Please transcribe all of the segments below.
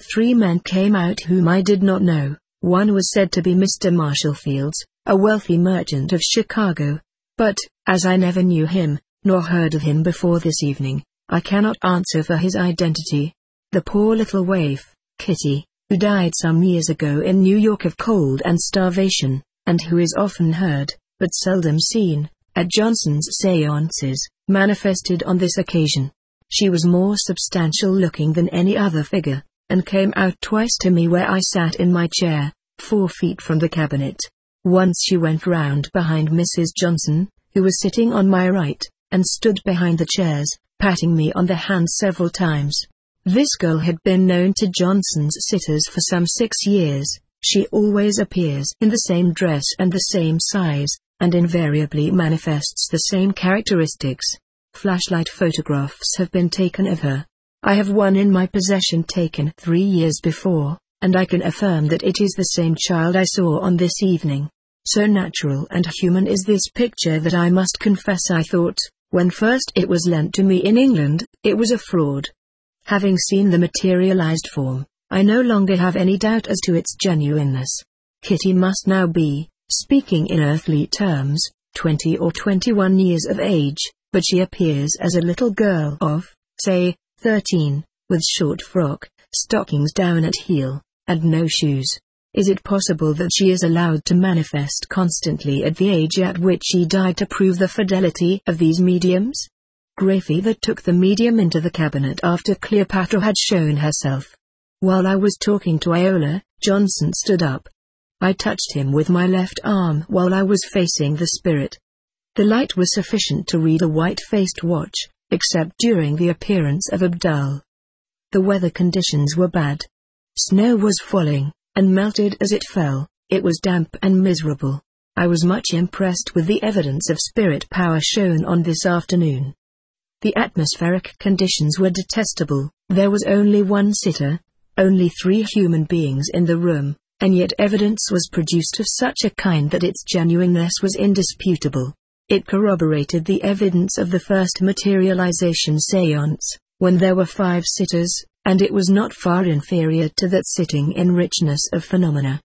3 men came out whom I did not know. One was said to be Mr. Marshall Fields, a wealthy merchant of Chicago. But, as I never knew him, nor heard of him before this evening, I cannot answer for his identity. The poor little waif, Kitty, who died some years ago in New York of cold and starvation, and who is often heard, but seldom seen, at Johnson's séances, manifested on this occasion. She was more substantial looking than any other figure, and came out twice to me where I sat in my chair, 4 feet from the cabinet. Once she went round behind Mrs. Johnson, who was sitting on my right, and stood behind the chairs, patting me on the hand several times. This girl had been known to Johnson's sitters for some 6 years. She always appears in the same dress and the same size, and invariably manifests the same characteristics. Flashlight photographs have been taken of her. I have one in my possession taken 3 years before, and I can affirm that it is the same child I saw on this evening. So natural and human is this picture that I must confess I thought, when first it was lent to me in England, it was a fraud. Having seen the materialized form, I no longer have any doubt as to its genuineness. Kitty must now be, speaking in earthly terms, 20 or 21 years of age, but she appears as a little girl of, say, 13, with short frock, stockings down at heel, and no shoes. Is it possible that she is allowed to manifest constantly at the age at which she died to prove the fidelity of these mediums? Greyfeather took the medium into the cabinet after Cleopatra had shown herself. While I was talking to Iola, Johnson stood up. I touched him with my left arm while I was facing the spirit. The light was sufficient to read a white-faced watch, except during the appearance of Abdul. The weather conditions were bad. Snow was falling, and melted as it fell. It was damp and miserable. I was much impressed with the evidence of spirit power shown on this afternoon. The atmospheric conditions were detestable. There was only one sitter, only 3 human beings in the room, and yet evidence was produced of such a kind that its genuineness was indisputable. It corroborated the evidence of the first materialization séance, when there were 5 sitters, and it was not far inferior to that sitting in richness of phenomena.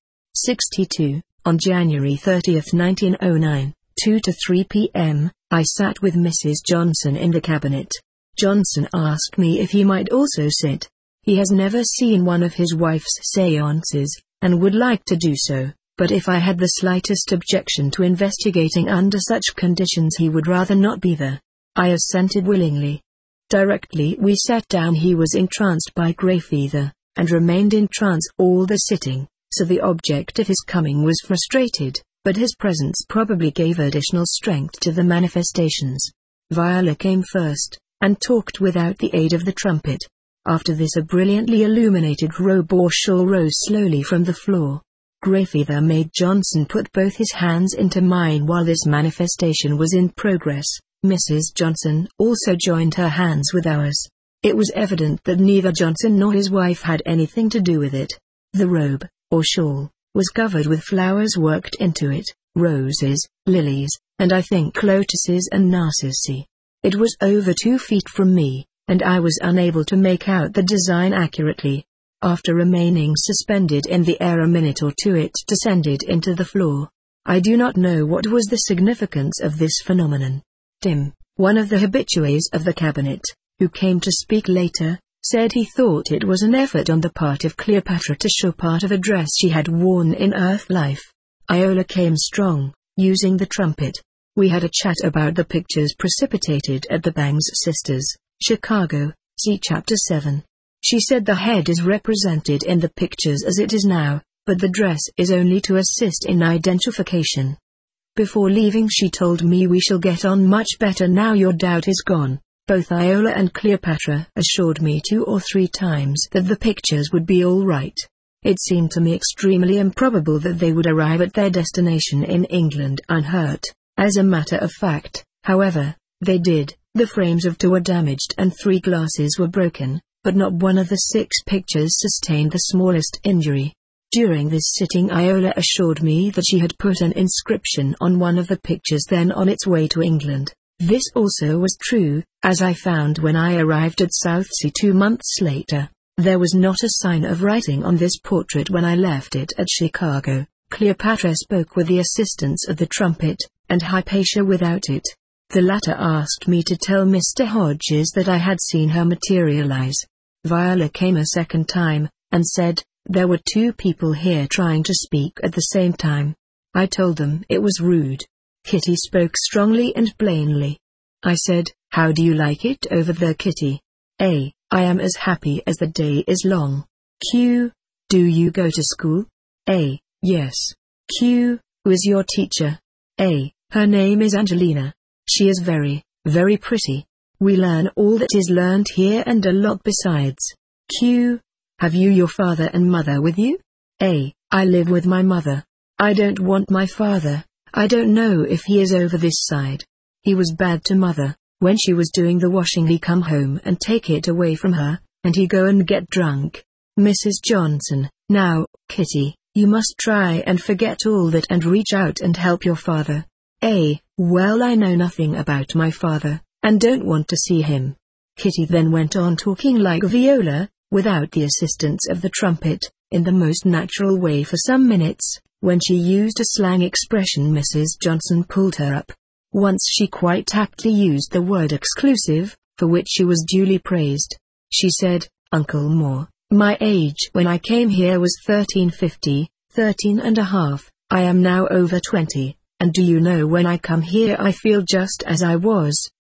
62. On January 30, 1909, 2 to 3 p.m., I sat with Mrs. Johnson in the cabinet. Johnson asked me if he might also sit. He has never seen one of his wife's séances, and would like to do so, but if I had the slightest objection to investigating under such conditions he would rather not be there. I assented willingly. Directly we sat down he was entranced by Greyfeather, and remained in trance all the sitting, so the object of his coming was frustrated, but his presence probably gave additional strength to the manifestations. Viola came first, and talked without the aid of the trumpet. After this a brilliantly illuminated robe or shawl rose slowly from the floor. Greyfeather made Johnson put both his hands into mine while this manifestation was in progress. Mrs. Johnson also joined her hands with ours. It was evident that neither Johnson nor his wife had anything to do with it. The robe, or shawl, was covered with flowers worked into it, roses, lilies, and I think lotuses and narcissi. It was over 2 feet from me, and I was unable to make out the design accurately. After remaining suspended in the air a minute or 2 it descended into the floor. I do not know what was the significance of this phenomenon. Tim, one of the habitués of the cabinet, who came to speak later, said he thought it was an effort on the part of Cleopatra to show part of a dress she had worn in earth life. Iola came strong, using the trumpet. We had a chat about the pictures precipitated at the Bangs Sisters, Chicago, see Chapter 7. She said the head is represented in the pictures as it is now, but the dress is only to assist in identification. Before leaving she told me we shall get on much better now your doubt is gone. Both Iola and Cleopatra assured me 2 or 3 times that the pictures would be all right. It seemed to me extremely improbable that they would arrive at their destination in England unhurt. As a matter of fact, however, they did. The frames of 2 were damaged and 3 glasses were broken, but not one of the 6 pictures sustained the smallest injury. During this sitting Iola assured me that she had put an inscription on one of the pictures then on its way to England. This also was true, as I found when I arrived at Southsea 2 months later. There was not a sign of writing on this portrait when I left it at Chicago. Cleopatra spoke with the assistance of the trumpet, and Hypatia without it. The latter asked me to tell Mr. Hodges that I had seen her materialize. Viola came a second time, and said, there were two people here trying to speak at the same time. I told them it was rude. Kitty spoke strongly and plainly. I said, how do you like it over there, Kitty? A. I am as happy as the day is long. Q. Do you go to school? A. Yes. Q. Who is your teacher? A. Her name is Angelina. She is very, very pretty. We learn all that is learned here and a lot besides. Q. Have you your father and mother with you? A. I live with my mother. I don't want my father. I don't know if he is over this side. He was bad to mother. When she was doing the washing he come home and take it away from her, and he go and get drunk. Mrs. Johnson, now, Kitty, you must try and forget all that and reach out and help your father. A. Well, I know nothing about my father, and don't want to see him. Kitty then went on talking like Viola, without the assistance of the trumpet, in the most natural way for some minutes. When she used a slang expression Mrs. Johnson pulled her up. Once she quite aptly used the word exclusive, for which she was duly praised. She said, Uncle Moore, my age when I came here was 1350, 13 and a half, I am now over 20, and do you know when I come here I feel just as I was,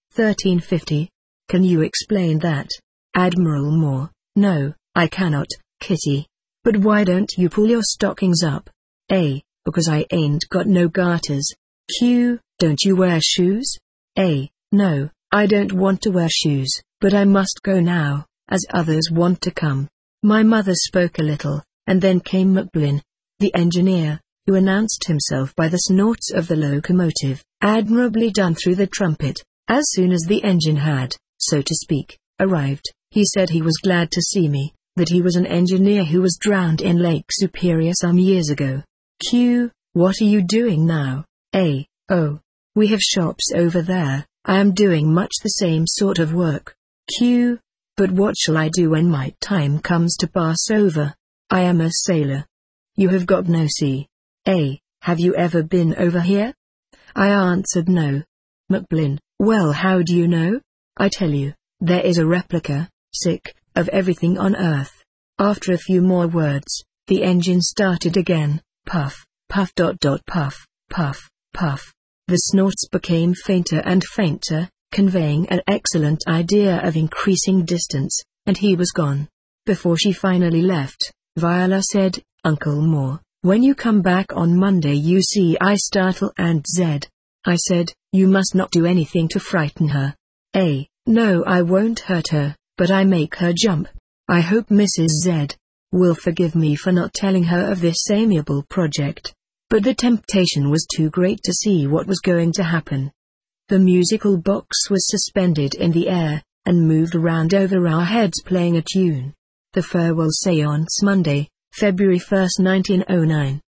1350. Can you explain that, Admiral Moore? No, I cannot, Kitty. But why don't you pull your stockings up? A. Because I ain't got no garters. Q. Don't you wear shoes? A. No, I don't want to wear shoes, but I must go now, as others want to come. My mother spoke a little, and then came Macblin, the engineer, who announced himself by the snorts of the locomotive, admirably done through the trumpet. As soon as the engine had, so to speak, arrived, he said he was glad to see me, that he was an engineer who was drowned in Lake Superior some years ago. Q. What are you doing now? A. Oh, we have shops over there. I am doing much the same sort of work. Q. But what shall I do when my time comes to pass over? I am a sailor. You have got no sea. A. Have you ever been over here? I answered no. Macblin. Well, how do you know? I tell you, there is a replica, of everything on earth. After a few more words, the engine started again. Puff, puff, puff, puff, puff. The snorts became fainter and fainter, conveying an excellent idea of increasing distance, and he was gone. Before she finally left, Viola said, Uncle Moore, when you come back on Monday you see I startle Aunt Zed. I said, you must not do anything to frighten her. A. No, I won't hurt her, but I make her jump. I hope Mrs. Z will forgive me for not telling her of this amiable project. But the temptation was too great to see what was going to happen. The musical box was suspended in the air, and moved around over our heads playing a tune. The Farewell Seance, Monday, February 1, 1909.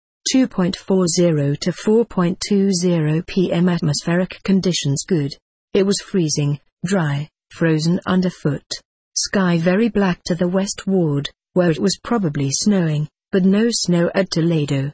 2.40 to 4.20 p.m. Atmospheric conditions good. It was freezing, dry, frozen underfoot. Sky very black to the westward, where it was probably snowing, but no snow at Toledo.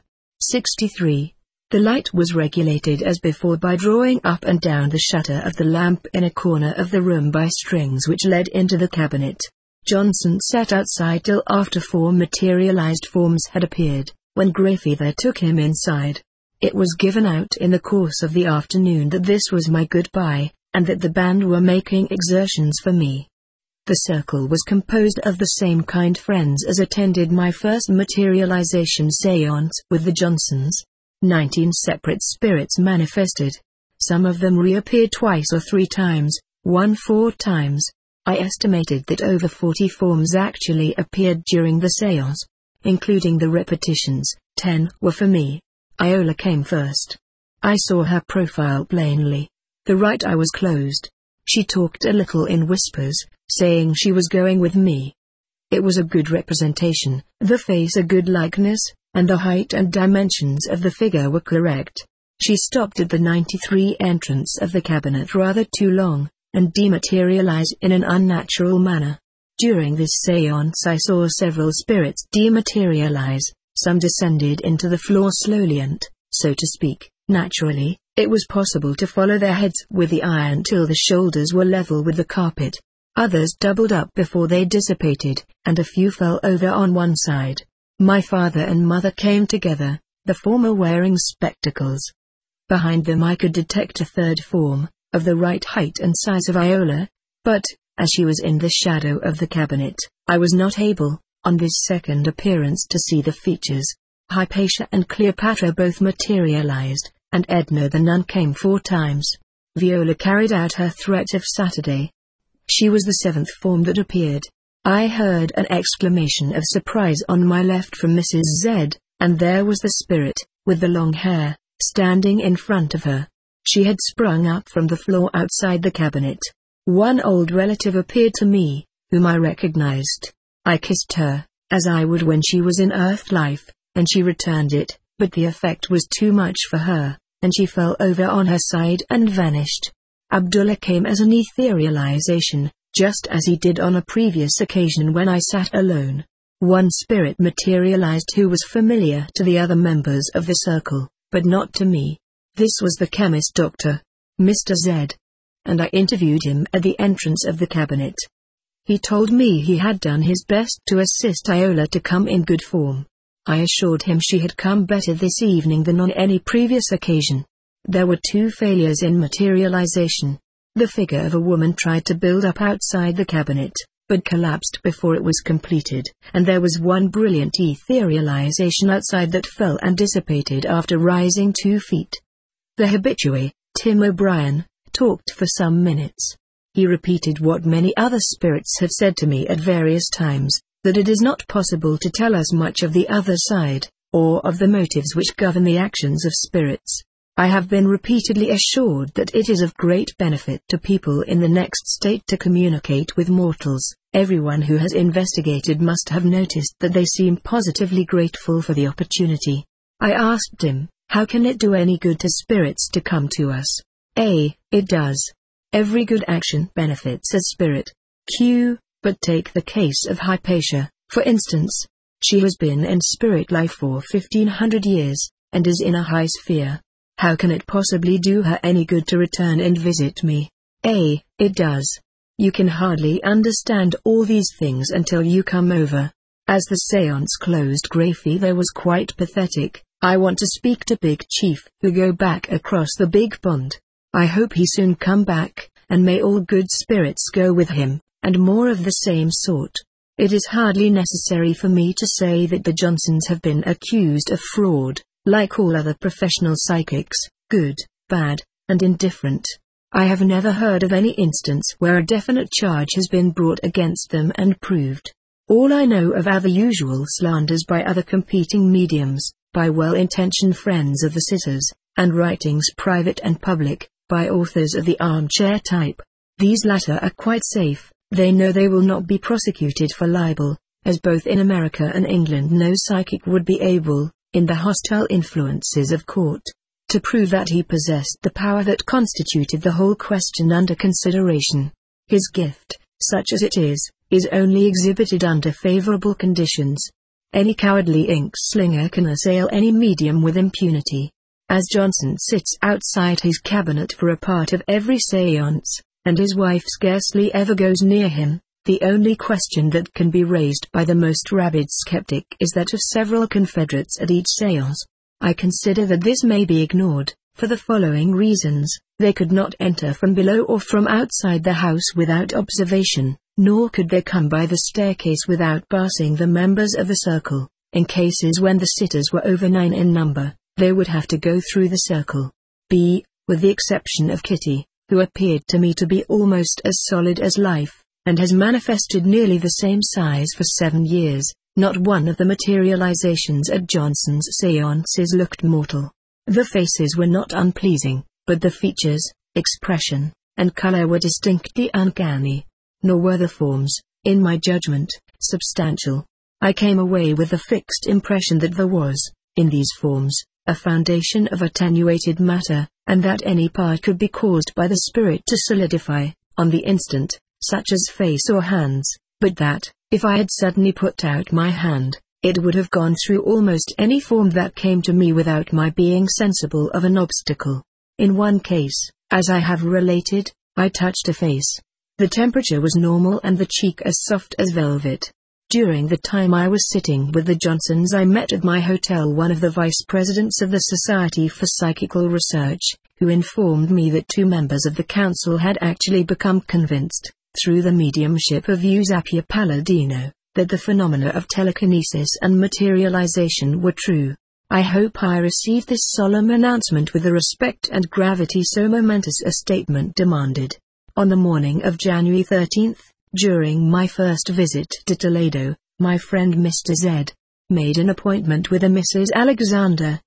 63. The light was regulated as before by drawing up and down the shutter of the lamp in a corner of the room by strings which led into the cabinet. Johnson sat outside till after 4 materialized forms had appeared, when Greyfeather took him inside. It was given out in the course of the afternoon that this was my goodbye, and that the band were making exertions for me. The circle was composed of the same kind friends as attended my first materialization séance with the Johnsons. 19 separate spirits manifested. Some of them reappeared 2 or 3 times, one 4 times. I estimated that over 40 forms actually appeared during the séance. Including the repetitions, 10 were for me. Iola came first. I saw her profile plainly. The right eye was closed. She talked a little in whispers, saying she was going with me. It was a good representation, the face a good likeness, and the height and dimensions of the figure were correct. She stopped at the 93 entrance of the cabinet rather too long, and dematerialized in an unnatural manner. During this seance I saw several spirits dematerialize. Some descended into the floor slowly and, so to speak, naturally. It was possible to follow their heads with the eye until the shoulders were level with the carpet. Others doubled up before they dissipated, and a few fell over on one side. My father and mother came together, the former wearing spectacles. Behind them I could detect a third form, of the right height and size of Iola, but, as she was in the shadow of the cabinet, I was not able, on this second appearance, to see the features. Hypatia and Cleopatra both materialized, and Edna the nun came 4 times. Viola carried out her threat of Saturday. She was the 7th form that appeared. I heard an exclamation of surprise on my left from Mrs. Z, and there was the spirit, with the long hair, standing in front of her. She had sprung up from the floor outside the cabinet. One old relative appeared to me, whom I recognized. I kissed her, as I would when she was in earth life, and she returned it, but the effect was too much for her, and she fell over on her side and vanished. Abdullah came as an etherealization, just as he did on a previous occasion when I sat alone. One spirit materialized who was familiar to the other members of the circle, but not to me. This was the chemist doctor, Mr. Z. And I interviewed him at the entrance of the cabinet. He told me he had done his best to assist Iola to come in good form. I assured him she had come better this evening than on any previous occasion. There were 2 failures in materialization. The figure of a woman tried to build up outside the cabinet, but collapsed before it was completed, and there was one brilliant etherealization outside that fell and dissipated after rising 2 feet. The habitué, Tim O'Brien, talked for some minutes. He repeated what many other spirits have said to me at various times, that it is not possible to tell us much of the other side, or of the motives which govern the actions of spirits. I have been repeatedly assured that it is of great benefit to people in the next state to communicate with mortals. Everyone who has investigated must have noticed that they seem positively grateful for the opportunity. I asked him, how can it do any good to spirits to come to us? A. It does. Every good action benefits a spirit. Q. But take the case of Hypatia, for instance. She has been in spirit life for 1500 years, and is in a high sphere. How can it possibly do her any good to return and visit me? A. It does. You can hardly understand all these things until you come over. As the seance closed, Greyfeather was quite pathetic. I want to speak to Big Chief, who go back across the big pond. I hope he soon come back, and may all good spirits go with him, and more of the same sort. It is hardly necessary for me to say that the Johnsons have been accused of fraud, like all other professional psychics, good, bad, and indifferent. I have never heard of any instance where a definite charge has been brought against them and proved. All I know of are the usual slanders by other competing mediums, by well-intentioned friends of the sitters, and writings private and public, by authors of the armchair type. These latter are quite safe. They know they will not be prosecuted for libel, as both in America and England no psychic would be able, in the hostile influences of court, to prove that he possessed the power that constituted the whole question under consideration. His gift, such as it is only exhibited under favorable conditions. Any cowardly ink slinger can assail any medium with impunity. As Johnson sits outside his cabinet for a part of every seance, and his wife scarcely ever goes near him, the only question that can be raised by the most rabid skeptic is that of several confederates at each seance. I consider that this may be ignored, for the following reasons: they could not enter from below or from outside the house without observation, nor could they come by the staircase without passing the members of the circle. In cases when the sitters were over 9 in number, they would have to go through the circle. B. With the exception of Kitty, who appeared to me to be almost as solid as life, and has manifested nearly the same size for 7 years, not one of the materializations at Johnson's seances looked mortal. The faces were not unpleasing, but the features, expression, and color were distinctly uncanny. Nor were the forms, in my judgment, substantial. I came away with the fixed impression that there was, in these forms, a foundation of attenuated matter, and that any part could be caused by the spirit to solidify, on the instant, such as face or hands, but that, if I had suddenly put out my hand, it would have gone through almost any form that came to me without my being sensible of an obstacle. In one case, as I have related, I touched a face. The temperature was normal and the cheek as soft as velvet. During the time I was sitting with the Johnsons, I met at my hotel one of the vice presidents of the Society for Psychical Research, who informed me that 2 members of the council had actually become convinced, through the mediumship of Eusapia Palladino, that the phenomena of telekinesis and materialization were true. I hope I received this solemn announcement with the respect and gravity so momentous a statement demanded. On the morning of January 13th, during my first visit to Toledo, my friend Mr. Z made an appointment with a Mrs. Alexander,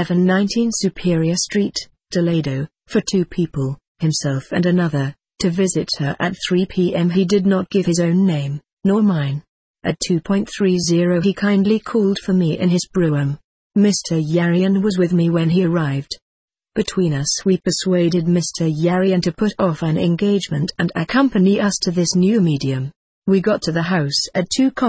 719 Superior Street, Toledo, for 2 people, himself and another, to visit her at 3 p.m. He did not give his own name, nor mine. At 2:30 he kindly called for me in his brougham. Mr. Yarian was with me when he arrived. Between us we persuaded Mr. Yarian to put off an engagement and accompany us to this new medium. We got to the house at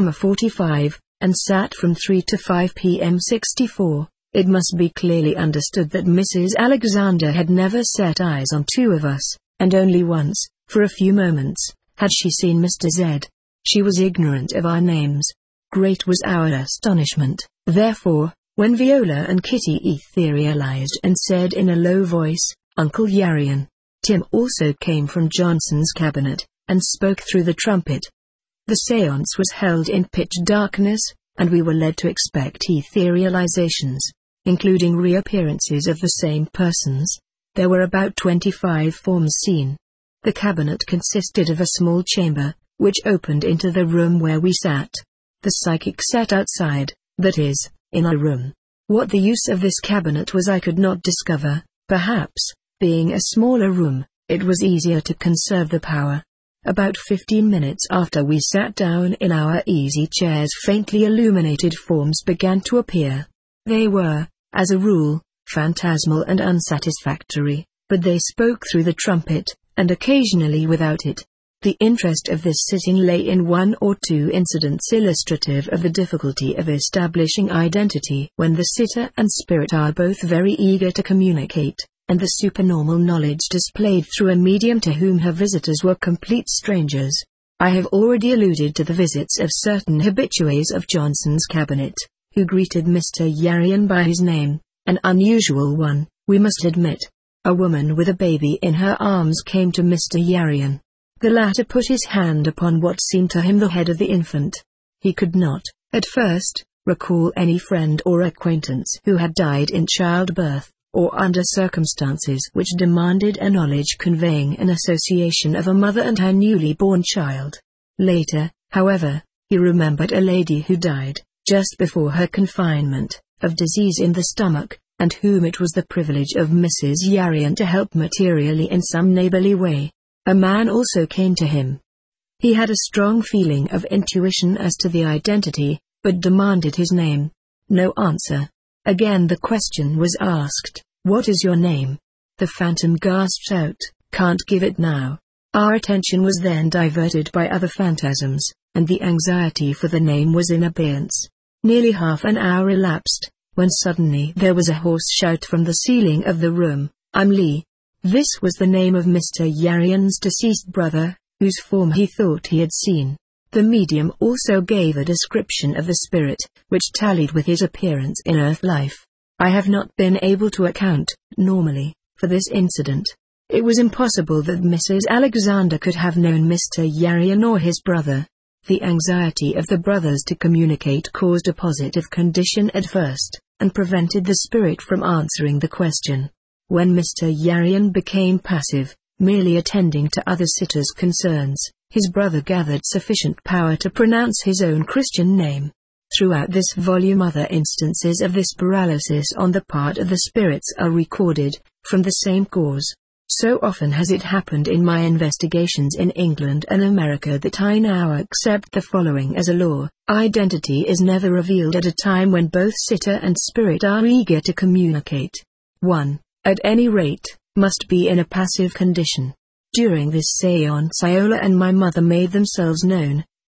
2:45, and sat from 3 to 5 p.m. 64. It must be clearly understood that Mrs. Alexander had never set eyes on 2 of us, and only once, for a few moments, had she seen Mr. Z. She was ignorant of our names. Great was our astonishment, therefore, when Viola and Kitty etherealized and said in a low voice, "Uncle Yarian." Tim also came from Johnson's cabinet, and spoke through the trumpet. The séance was held in pitch darkness, and we were led to expect etherealizations, including reappearances of the same persons. There were about 25 forms seen. The cabinet consisted of a small chamber, which opened into the room where we sat. The psychic sat outside, that is, in a room. What the use of this cabinet was I could not discover. Perhaps, being a smaller room, it was easier to conserve the power. About 15 minutes after we sat down in our easy chairs, faintly illuminated forms began to appear. They were, as a rule, phantasmal and unsatisfactory, but they spoke through the trumpet, and occasionally without it. The interest of this sitting lay in 1 or 2 incidents illustrative of the difficulty of establishing identity when the sitter and spirit are both very eager to communicate, and the supernormal knowledge displayed through a medium to whom her visitors were complete strangers. I have already alluded to the visits of certain habitués of Johnson's cabinet, who greeted Mr. Yarian by his name, an unusual one, we must admit. A woman with a baby in her arms came to Mr. Yarian. The latter put his hand upon what seemed to him the head of the infant. He could not, at first, recall any friend or acquaintance who had died in childbirth, or under circumstances which demanded a knowledge conveying an association of a mother and her newly born child. Later, however, he remembered a lady who died, just before her confinement, of disease in the stomach, and whom it was the privilege of Mrs. Yarian to help materially in some neighborly way. A man also came to him. He had a strong feeling of intuition as to the identity, but demanded his name. No answer. Again the question was asked, "What is your name?" The phantom gasped out, "Can't give it now." Our attention was then diverted by other phantasms, and the anxiety for the name was in abeyance. Nearly half an hour elapsed, when suddenly there was a hoarse shout from the ceiling of the room, "I'm Lee." This was the name of Mr. Yarian's deceased brother, whose form he thought he had seen. The medium also gave a description of the spirit, which tallied with his appearance in earth life. I have not been able to account, normally, for this incident. It was impossible that Mrs. Alexander could have known Mr. Yarian or his brother. The anxiety of the brothers to communicate caused a positive condition at first, and prevented the spirit from answering the question. When Mr. Yarian became passive, merely attending to other sitters' concerns, his brother gathered sufficient power to pronounce his own Christian name. Throughout this volume other instances of this paralysis on the part of the spirits are recorded, from the same cause. So often has it happened in my investigations in England and America that I now accept the following as a law: identity is never revealed at a time when both sitter and spirit are eager to communicate. 1. At any rate, must be in a passive condition. During this séance Iola and my mother made themselves known.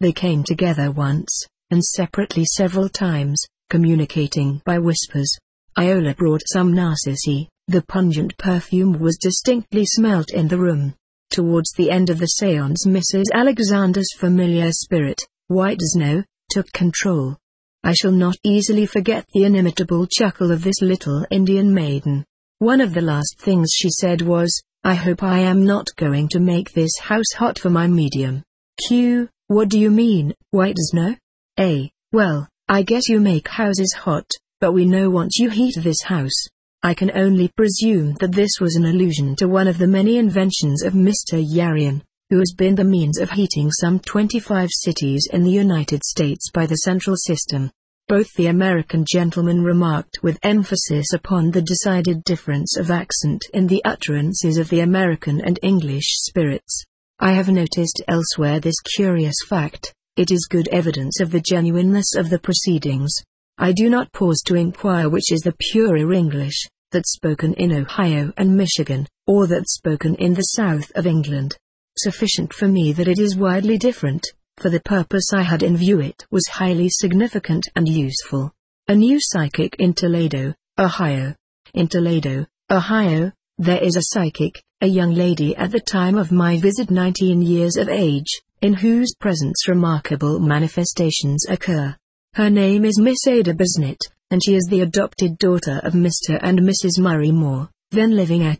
They came together once, and separately several times, communicating by whispers. Iola brought some narcissi. The pungent perfume was distinctly smelt in the room. Towards the end of the séance, Mrs. Alexander's familiar spirit, white as snow, took control. I shall not easily forget the inimitable chuckle of this little Indian maiden. One of the last things she said was, "I hope I am not going to make this house hot for my medium." Q. What do you mean, white as snow? A. Well, I guess you make houses hot, but we know once you heat this house. I can only presume that this was an allusion to one of the many inventions of Mr. Yarian, who has been the means of heating some 25 cities in the United States by the central system. Both the American gentlemen remarked with emphasis upon the decided difference of accent in the utterances of the American and English spirits. I have noticed elsewhere this curious fact. It is good evidence of the genuineness of the proceedings. I do not pause to inquire which is the purer English, that spoken in Ohio and Michigan, or that spoken in the south of England. Sufficient for me that it is widely different. For the purpose I had in view it was highly significant and useful. A new psychic in Toledo, Ohio. In Toledo, Ohio, there is a psychic, a young lady at the time of my visit 19 years of age, in whose presence remarkable manifestations occur. Her name is Miss Ada Bisnett, and she is the adopted daughter of Mr. and Mrs. Murray Moore, then living at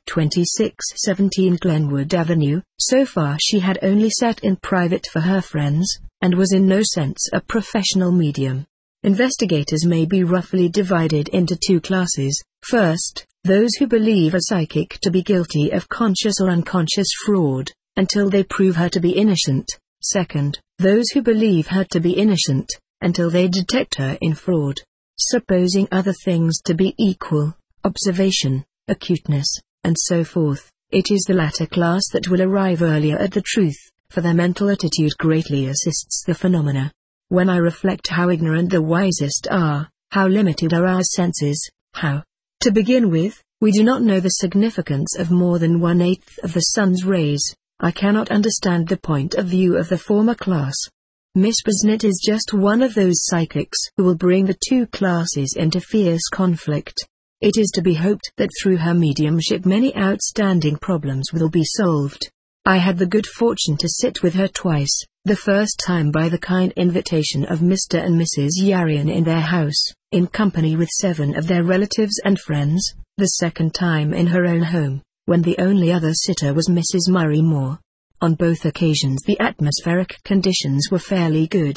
2617 Glenwood Avenue. So far she had only sat in private for her friends, and was in no sense a professional medium. Investigators may be roughly divided into two classes. First, those who believe a psychic to be guilty of conscious or unconscious fraud, until they prove her to be innocent. Second, those who believe her to be innocent, until they detect her in fraud. Supposing other things to be equal, observation, acuteness, and so forth, it is the latter class that will arrive earlier at the truth, for their mental attitude greatly assists the phenomena. When I reflect how ignorant the wisest are, how limited are our senses, how, to begin with, we do not know the significance of more than 1/8 of the sun's rays, I cannot understand the point of view of the former class. Miss Bisnett is just one of those psychics who will bring the two classes into fierce conflict. It is to be hoped that through her mediumship many outstanding problems will be solved. I had the good fortune to sit with her twice, the first time by the kind invitation of Mr. and Mrs. Yarian in their house, in company with 7 of their relatives and friends, the second time in her own home, when the only other sitter was Mrs. Murray Moore. On both occasions the atmospheric conditions were fairly good.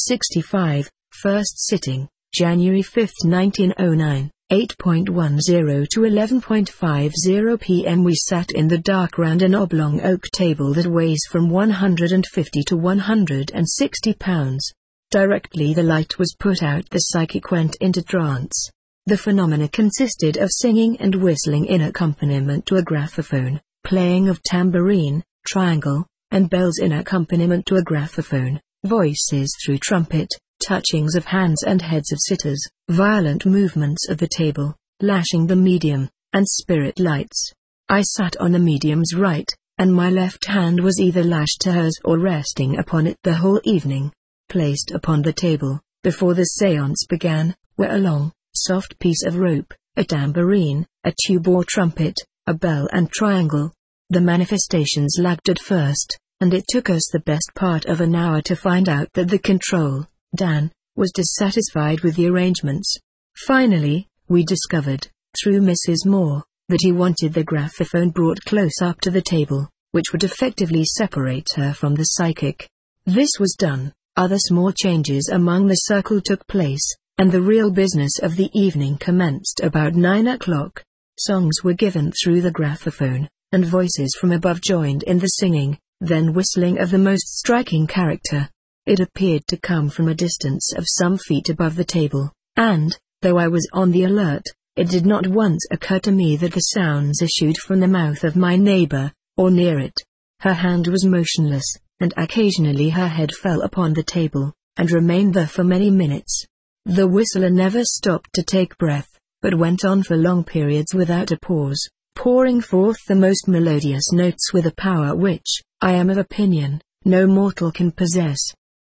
65, First sitting, January 5, 1909, 8:10 to 11:50 p.m. We sat in the dark round an oblong oak table that weighs from 150 to 160 pounds. Directly the light was put out the psychic went into trance. The phenomena consisted of singing and whistling in accompaniment to a graphophone, playing of tambourine, triangle, and bells in accompaniment to a graphophone, voices through trumpet, touchings of hands and heads of sitters, violent movements of the table, lashing the medium, and spirit lights. I sat on the medium's right, and my left hand was either lashed to hers or resting upon it the whole evening. Placed upon the table, before the séance began, were a long, soft piece of rope, a tambourine, a tube or trumpet, a bell and triangle. The manifestations lagged at first, and it took us the best part of an hour to find out that the control, Dan, was dissatisfied with the arrangements. Finally, we discovered, through Mrs. Moore, that he wanted the graphophone brought close up to the table, which would effectively separate her from the psychic. This was done, other small changes among the circle took place, and the real business of the evening commenced about 9 o'clock. Songs were given through the graphophone, and voices from above joined in the singing, then whistling of the most striking character. It appeared to come from a distance of some feet above the table, and, though I was on the alert, it did not once occur to me that the sounds issued from the mouth of my neighbor, or near it. Her hand was motionless, and occasionally her head fell upon the table, and remained there for many minutes. The whistler never stopped to take breath, but went on for long periods without a pause, pouring forth the most melodious notes with a power which, I am of opinion, no mortal can possess.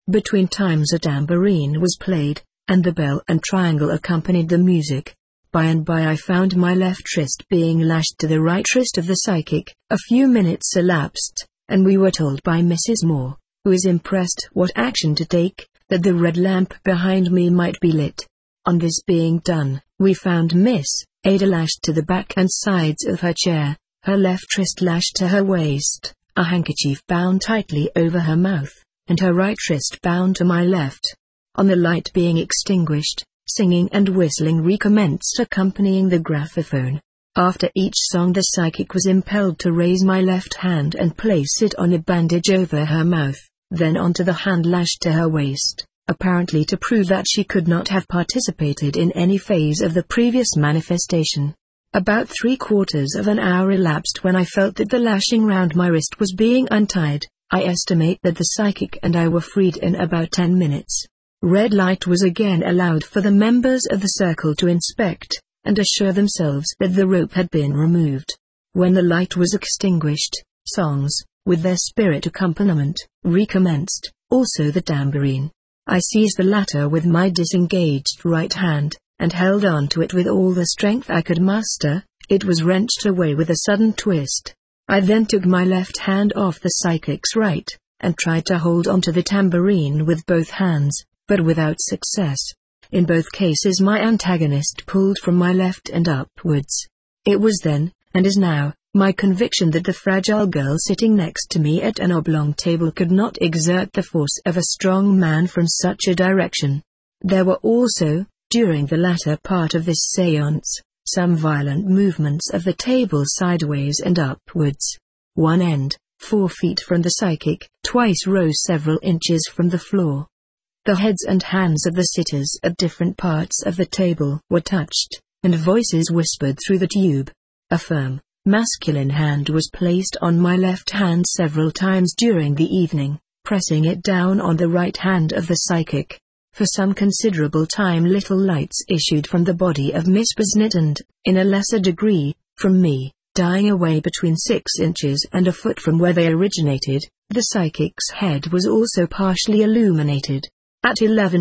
Between times a tambourine was played, and the bell and triangle accompanied the music. By and by I found my left wrist being lashed to the right wrist of the psychic. A few minutes elapsed, and we were told by Mrs. Moore, who is impressed what action to take, that the red lamp behind me might be lit. On this being done, we found Miss Ada lashed to the back and sides of her chair, her left wrist lashed to her waist, a handkerchief bound tightly over her mouth, and her right wrist bound to my left. On the light being extinguished, singing and whistling recommenced accompanying the graphophone. After each song the psychic was impelled to raise my left hand and place it on a bandage over her mouth, then onto the hand lashed to her waist, apparently to prove that she could not have participated in any phase of the previous manifestation. About 3/4 of an hour elapsed when I felt that the lashing round my wrist was being untied. I estimate that the psychic and I were freed in about 10 minutes. Red light was again allowed for the members of the circle to inspect, and assure themselves that the rope had been removed. When the light was extinguished, songs, with their spirit accompaniment, recommenced, also the tambourine. I seized the latter with my disengaged right hand, and held on to it with all the strength I could muster. It was wrenched away with a sudden twist. I then took my left hand off the psychic's right, and tried to hold onto the tambourine with both hands, but without success. In both cases my antagonist pulled from my left and upwards. It was then, and is now, my conviction that the fragile girl sitting next to me at an oblong table could not exert the force of a strong man from such a direction. There were also, during the latter part of this séance, some violent movements of the table sideways and upwards. One end, 4 feet from the psychic, twice rose several inches from the floor. The heads and hands of the sitters at different parts of the table were touched, and voices whispered through the tube. A firm, masculine hand was placed on my left hand several times during the evening, pressing it down on the right hand of the psychic. For some considerable time little lights issued from the body of Miss Besnett and, in a lesser degree, from me, dying away between 6 inches and a foot from where they originated. The psychic's head was also partially illuminated. At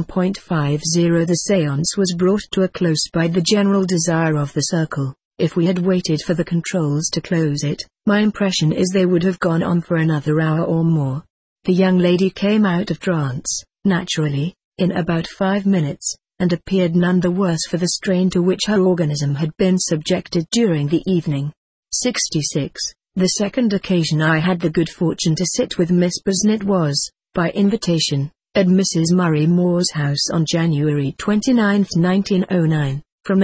11:50 the séance was brought to a close by the general desire of the circle. If we had waited for the controls to close it, my impression is they would have gone on for another hour or more. The young lady came out of trance, naturally, in about 5 minutes, and appeared none the worse for the strain to which her organism had been subjected during the evening. 66. The second occasion I had the good fortune to sit with Miss Besnett was, by invitation, at Mrs. Murray Moore's house on January 29, 1909, from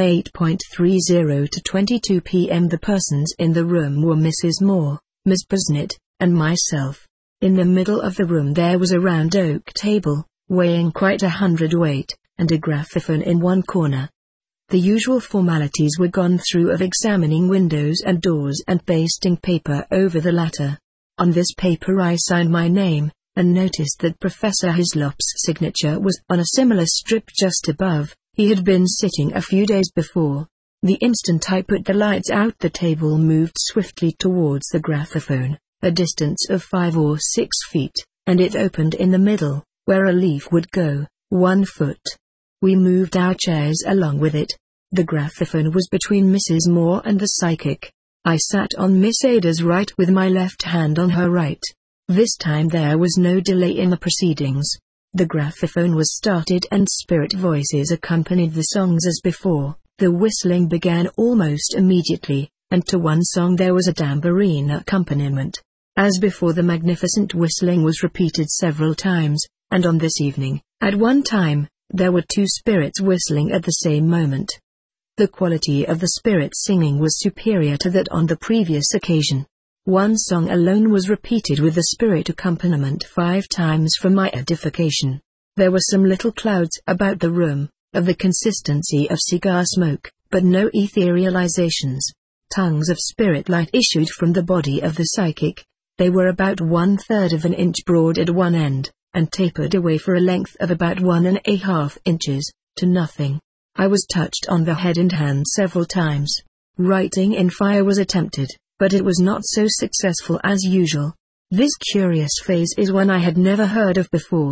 8:30 to 22 p.m. The persons in the room were Mrs. Moore, Miss Besnett, and myself. In the middle of the room there was a round oak table, weighing quite 100 weight, and a graphophone in one corner. The usual formalities were gone through of examining windows and doors and pasting paper over the latter. On this paper I signed my name, and noticed that Professor Hislop's signature was on a similar strip just above. He had been sitting a few days before. The instant I put the lights out the table moved swiftly towards the graphophone, a distance of 5 or 6 feet, and it opened in the middle, where a leaf would go, 1 foot. We moved our chairs along with it. The graphophone was between Mrs. Moore and the psychic. I sat on Miss Ada's right with my left hand on her right. This time there was no delay in the proceedings. The graphophone was started and spirit voices accompanied the songs as before. The whistling began almost immediately, and to one song there was a tambourine accompaniment. As before the magnificent whistling was repeated several times, and on this evening, at one time, there were 2 spirits whistling at the same moment. The quality of the spirit singing was superior to that on the previous occasion. One song alone was repeated with the spirit accompaniment 5 times for my edification. There were some little clouds about the room, of the consistency of cigar smoke, but no etherealizations. Tongues of spirit light issued from the body of the psychic. They were about 1/3 of an inch broad at one end, and tapered away for a length of about 1½ inches, to nothing. I was touched on the head and hand several times. Writing in fire was attempted, but it was not so successful as usual. This curious phase is one I had never heard of before.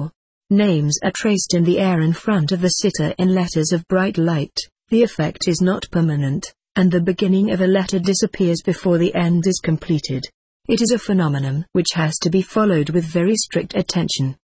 names are traced in the air in front of the sitter in letters of bright light, the effect is not permanent, and the beginning of a letter disappears before the end is completed. It is a phenomenon which has to be followed with very strict attention.